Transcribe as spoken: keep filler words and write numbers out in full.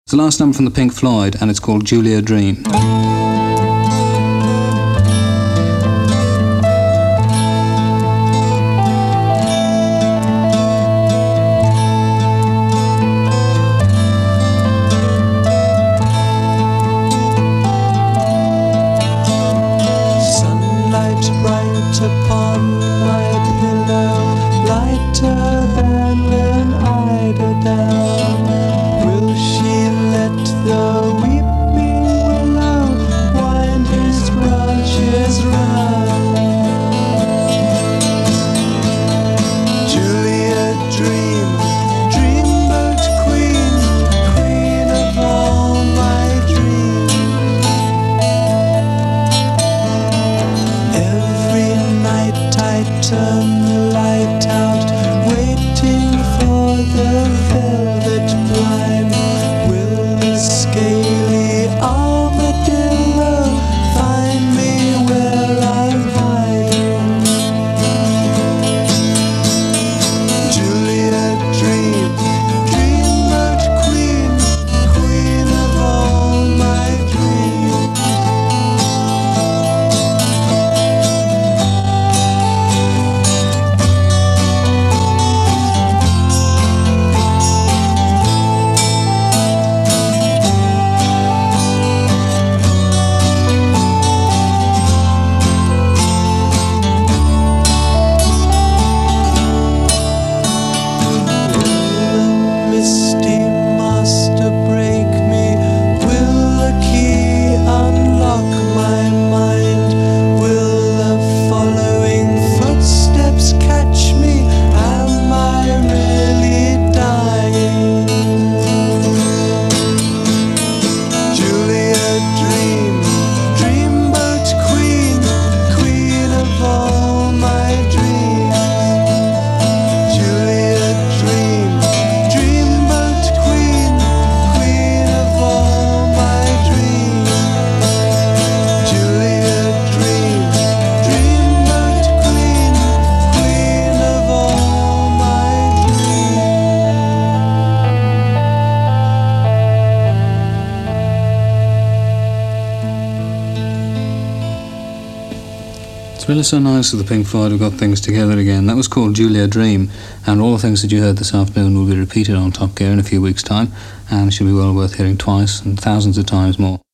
It's the last number from the Pink Floyd, and it's called Julia Dream. Sunlight bright upon my pillow, lighter than an eider down. Will she let the weeping willow wind his branches round? Julia Dream, dreamboat queen, queen of all my dreams. Every night I turn the light out, waiting for the velvet blind. Will the scaly armadillo find me where I'm hiding? Julia Dream, dreamboat queen, queen of all my dreams. Misty master break me? Will the key unlock my mind? Will the following footsteps catch me? Am I really dying? Julia Dream, dreamboat queen, queen of all my dreams. Julia Dream, dreamboat queen, queen of all my dreams. Julia Dream, dreamboat queen, queen of all my dreams. It's really so nice that the Pink Floyd have got things together again. That was called Julia Dream, and all the things that you heard this afternoon will be repeated on Top Gear in a few weeks' time, and should be well worth hearing twice and thousands of times more.